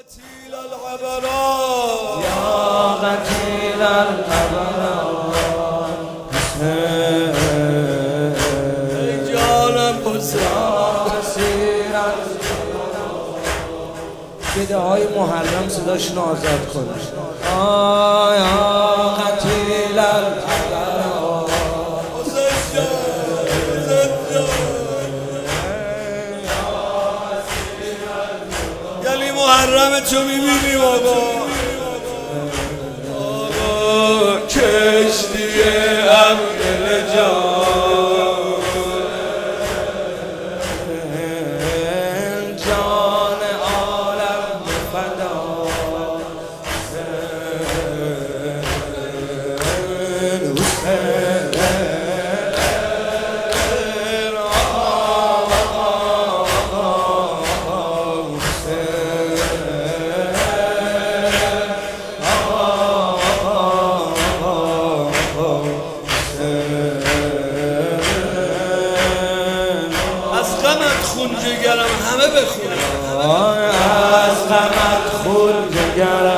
قتیل العبرات یا قتیل العبرات ای جانم حسین بده های محرم صداشون آزاد کن. یا قتیل العبرات گلی محرم تو میبینی بابا کشتی امر جان عالم فدا از غمت خون جگرم همه بخونم از غمت خون جگرم